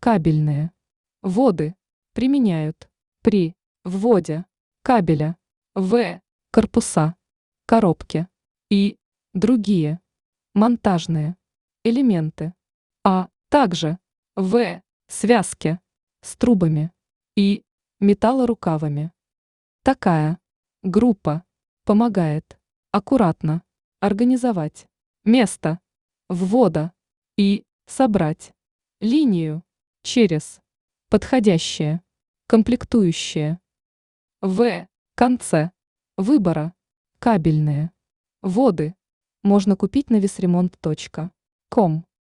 кабельные. Воды применяют при вводе кабеля в корпуса, коробки и другие монтажные элементы, а также в связке с трубами и металлорукавами. Такая группа помогает аккуратно организовать место ввода и собрать линию через подходящее комплектующее. В конце выбора кабельные воды можно купить на visremont.com.